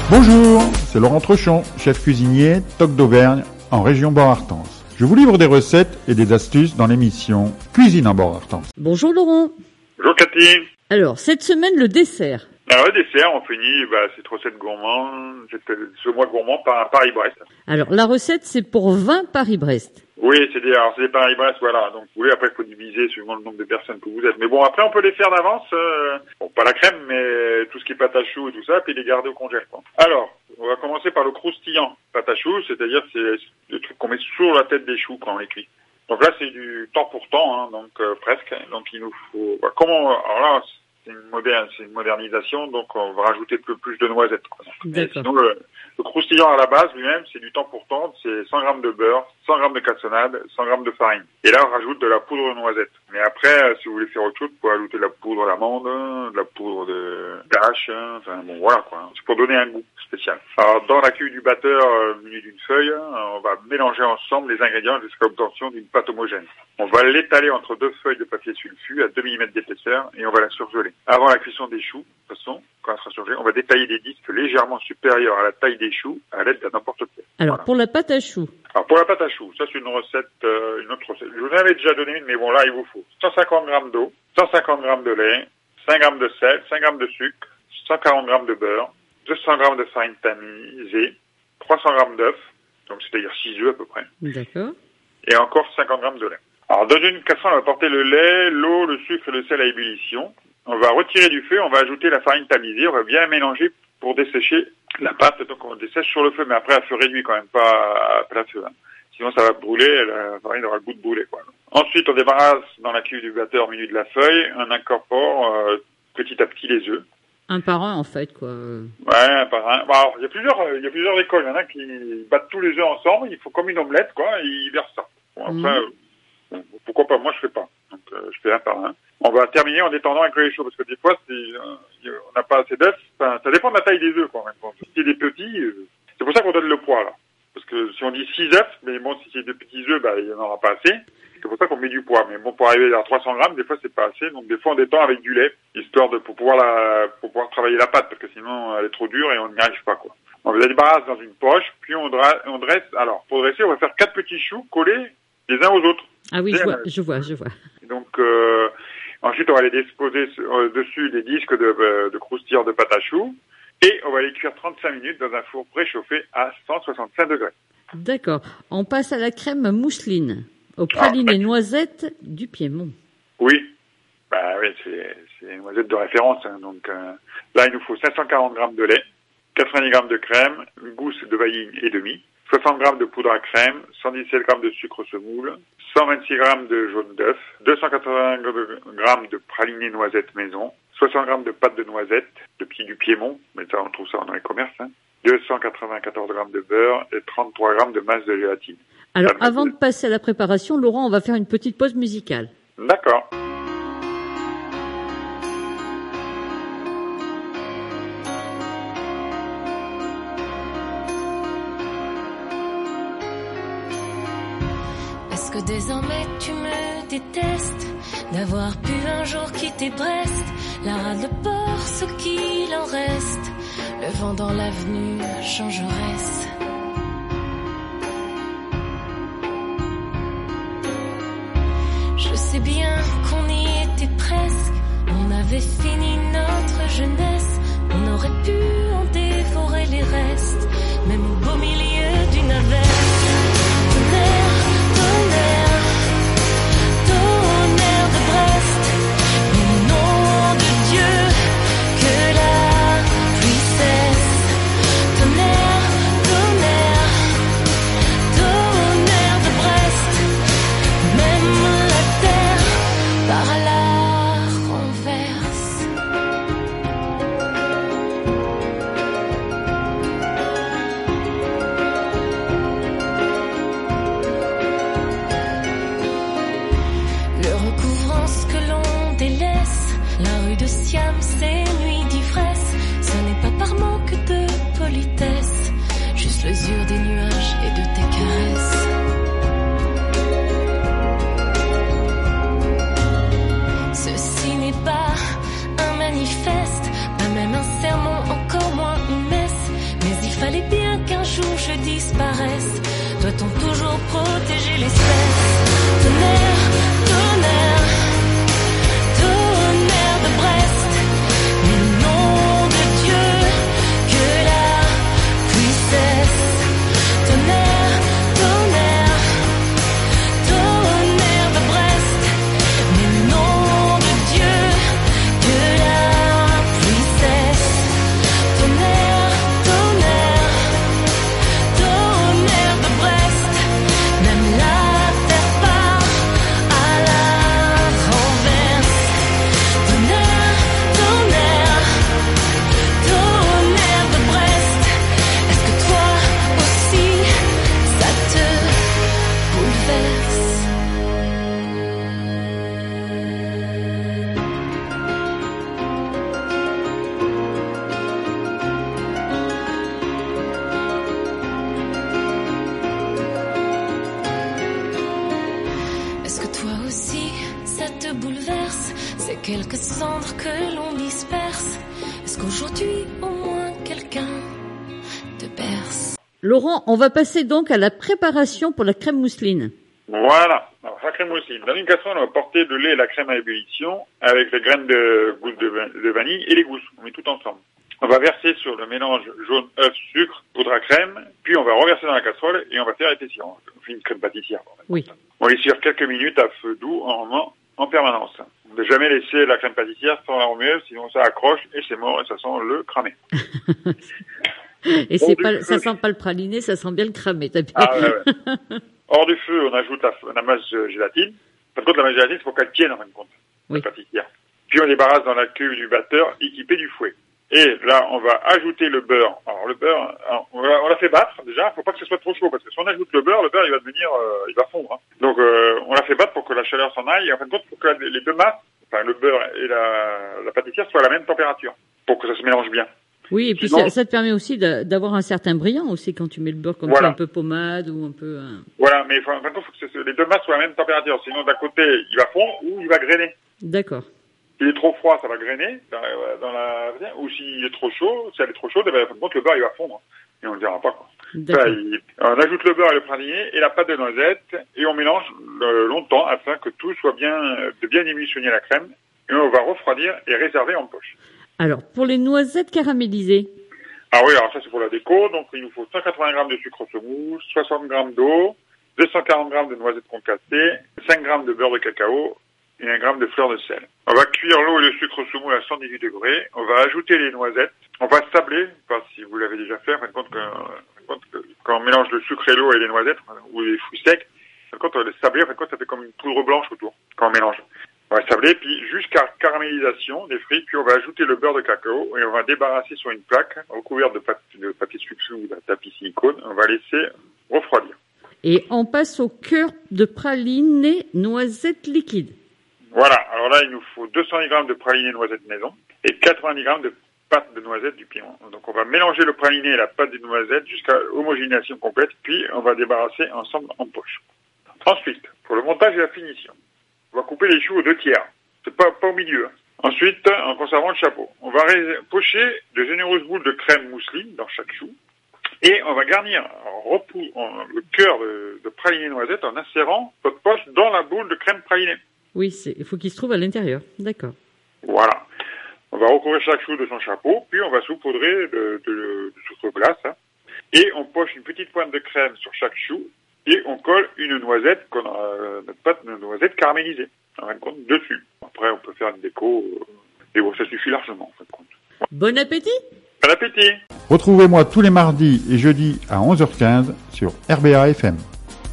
Bonjour, c'est Laurent Trechon, chef cuisinier, Toc d'Auvergne, en région Bord-Artense. Je vous livre des recettes et des astuces dans l'émission Cuisine en Bord-Artense. Bonjour Laurent. Bonjour Cathy. Alors, cette semaine, le dessert. Alors le dessert, on finit cette recette gourmande, ce mois gourmand par un Paris-Brest. Alors, la recette, c'est pour 20 Paris-Brest. Oui, c'est des Paris-Brest, voilà. Donc oui, après il faut diviser suivant le nombre de personnes que vous êtes. Mais bon, après on peut les faire d'avance, bon pas la crème, mais tout ce qui est pâte à choux et tout ça, puis les garder au congèle, quoi. Alors, on va commencer par le croustillant pâte à choux, c'est-à-dire c'est le truc qu'on met sur la tête des choux quand on les cuit. Donc là c'est du temps pour temps, donc presque. Donc il nous faut alors là c'est une modernisation, donc on va rajouter plus de noisettes, quoi. Sinon le croustillant à la base lui-même, c'est du temps pour temps, c'est 100 grammes de beurre, 100 grammes de cassonade, 100 grammes de farine. Et là, on rajoute de la poudre de noisette. Mais après, si vous voulez faire autre chose, vous pouvez ajouter de la poudre d'amande, de la poudre d'ache, enfin bon, voilà, quoi. C'est pour donner un goût spécial. Alors, dans la cuve du batteur muni d'une feuille, on va mélanger ensemble les ingrédients jusqu'à l'obtention d'une pâte homogène. On va l'étaler entre deux feuilles de papier sulfu à 2 mm d'épaisseur et on va la surgeler. Avant la cuisson des choux, de toute façon, quand elle sera surgelée, on va détailler des disques légèrement supérieurs à la taille des choux à l'aide d'un emporte-pièce. Alors, voilà. Pour la pâte à choux. Alors, pour la pâte à choux, ça c'est une recette, une autre recette. Je vous en avais déjà donné une, mais bon, là, il vous faut 150 grammes d'eau, 150 grammes de lait, 5 grammes de sel, 5 grammes de sucre, 140 grammes de beurre, 200 grammes de farine tamisée, 300 grammes d'œufs, donc c'est-à-dire 6 œufs à peu près. D'accord. Et encore 50 grammes de lait. Alors, dans une casserole, on va porter le lait, l'eau, le sucre et le sel à ébullition. On va retirer du feu, on va ajouter la farine tamisée, on va bien mélanger pour dessécher la pâte. Donc on dessèche sur le feu, mais après à feu réduit quand même, pas à plein feu. Sinon ça va brûler, la farine aura le goût de brûler, quoi. Ensuite on débarrasse dans la cuve du batteur muni de la feuille, on incorpore petit à petit les œufs. Un par un en fait, quoi. Ouais, un par un. Bon, alors il y a plusieurs écoles, il y en a qui battent tous les œufs ensemble, il faut comme une omelette, quoi, et ils versent ça. Bon, après, pourquoi pas, moi je fais pas. Donc je fais un par un. On va terminer en étendant avec le lait chaud, parce que des fois, on n'a pas assez d'œufs. Enfin, ça dépend de la taille des œufs, quoi. Si c'est des petits, c'est pour ça qu'on donne le poids, là. Parce que si on dit 6 œufs, mais bon, si c'est de petits œufs, il n'y en aura pas assez. C'est pour ça qu'on met du poids. Mais bon, pour arriver à 300 grammes, des fois, c'est pas assez. Donc, des fois, on détend avec du lait, histoire pour pouvoir travailler la pâte, parce que sinon, elle est trop dure et on n'y arrive pas, quoi. On la débarrasse dans une poche, puis on dresse. Alors, pour dresser, on va faire 4 petits choux collés les uns aux autres. Ah oui, je vois. Donc, ensuite, on va les disposer dessus des disques de croustillant de pâte à choux et on va les cuire 35 minutes dans un four préchauffé à 165 degrés. D'accord. On passe à la crème mousseline, aux pralinées noisettes du Piémont. Oui. Oui, c'est une noisette de référence. Donc là, il nous faut 540 grammes de lait, 90 grammes de crème, une gousse de vanille et demi, 60 grammes de poudre à crème, 117 grammes de sucre semoule, 126 grammes de jaune d'œuf, 280 grammes de praliné noisettes maison, 60 grammes de pâte de noisettes, du Piémont, mais ça on trouve ça dans les commerces, 294 grammes de beurre et 33 grammes de masse de gélatine. Alors avant de passer à la préparation, Laurent, on va faire une petite pause musicale. D'accord. Que désormais tu me détestes, d'avoir pu un jour quitter Brest, la rade, le port, ce qu'il en reste, le vent dans l'avenue changeresse. Je sais bien qu'on y était presque, on avait fini notre jeunesse, on aurait pu en dévorer les restes, même au beau milieu d'une averse. Tonnerre de Brest, mais nom de Dieu, que la pluie cesse. Tonnerre de Brest, même la terre par la renverse. reste? Doit-on toujours protéger l'espèce? Tonnerre, tonnerre, tonnerre de Brest, mais nom de Dieu, que la pluie cesse. Tonnerre, tonnerre, tonnerre de Brest, mais nom de Dieu, que la pluie cesse. Tonnerre, tonnerre, tonnerre de Brest, même la terre part à la renverse. Tonnerre, tonnerre, tonnerre de Brest, est-ce que toi aussi ça te bouleverse? Est-ce que toi aussi ça te bouleverse? C'est quelques cendres que l'on disperse. Est-ce qu'aujourd'hui au moins quelqu'un te berce? Laurent, on va passer donc à la préparation pour la crème mousseline. Voilà. Alors, la crème mousseline. Dans une casserole, on va porter de lait et la crème à ébullition avec les graines de gousse de vanille et les gousses. On met tout ensemble. On va verser sur le mélange jaune, œuf, sucre, poudre à crème, puis on va reverser dans la casserole et on va faire épaissir. On fait une crème pâtissière. Oui. On va laisser sur quelques minutes à feu doux en permanence. On ne jamais laisser la crème pâtissière sans la remuer, sinon ça accroche et c'est mort et ça sent le cramé. Et c'est pas, ça sent pas le praliné, ça sent bien le cramé. T'as bien... Ah ouais. Hors du feu, on ajoute la masse de gélatine. Par contre, la masse de gélatine, il faut qu'elle tienne en fin de compte, Oui. la pâtissière. Puis on débarrasse dans la cuve du batteur équipé du fouet. Et là, on va ajouter le beurre. Alors le beurre, on l'a fait battre déjà. Faut pas que ce soit trop chaud parce que si on ajoute le beurre il va devenir, il va fondre. Hein. Donc on l'a fait battre pour que la chaleur s'en aille. Et en fin de compte, pour que les deux masses, enfin le beurre et la pâtissière soient à la même température, pour que ça se mélange bien. Oui, et puis sinon, ça te permet aussi d'avoir un certain brillant aussi quand tu mets le beurre comme ça, un peu pommade ou un peu... Voilà, mais en fin de compte, il faut que les deux masses soient à la même température. Sinon, d'un côté, il va fondre ou il va grainer. D'accord. S'il est trop froid, ça va grainer ou s'il est trop chaud, si elle est trop chaude, en fin de compte, le beurre, il va fondre. Et on ne le dira pas, quoi. On ajoute le beurre et le praliné et la pâte de noisette et on mélange longtemps afin que tout soit bien émulsionné à la crème. Et on va refroidir et réserver en poche. Alors, pour les noisettes caramélisées. Ah oui, alors ça c'est pour la déco. Donc il nous faut 180 grammes de sucre semoule, 60 grammes d'eau, 240 grammes de noisettes concassées, 5 grammes de beurre de cacao et 1 gramme de fleur de sel. On va cuire l'eau et le sucre semoule à 118 degrés. On va ajouter les noisettes. On va sabler, pas si vous l'avez déjà fait, en fin de compte, quand on mélange le sucre et l'eau et les noisettes, ou les fruits secs, en fin de compte, on va les sabler, en fin de compte, ça fait comme une poudre blanche autour, quand on mélange. On va sabler, puis jusqu'à caramélisation des fruits, puis on va ajouter le beurre de cacao et on va débarrasser sur une plaque recouverte de papier sulfure ou d'un tapis silicone. On va laisser refroidir. Et on passe au cœur de praliné noisette liquide. Voilà. Alors là, il nous faut 210 grammes de praliné noisette maison et 90 grammes de pâte de noisette du Piémont. Donc on va mélanger le praliné et la pâte de noisette jusqu'à homogénéisation complète, puis on va débarrasser ensemble en poche. Ensuite, pour le montage et la finition, on va couper les choux aux 2/3. C'est pas au milieu. Ensuite, en conservant le chapeau, on va pocher de généreuses boules de crème mousseline dans chaque chou. Et on va garnir le cœur de praliné noisette en insérant votre poche dans la boule de crème pralinée. Oui, il faut qu'il se trouve à l'intérieur. D'accord. Voilà. On va recouvrir chaque chou de son chapeau, puis on va saupoudrer de sucre glace. Hein. Et on poche une petite pointe de crème sur chaque chou. Et on colle une noisette, notre pâte de noisette caramélisée, en fin de compte, dessus. Après, on peut faire une déco, et bon, ça suffit largement, en fin de compte. Bon appétit! Bon appétit! Retrouvez-moi tous les mardis et jeudis à 11h15 sur RBA FM.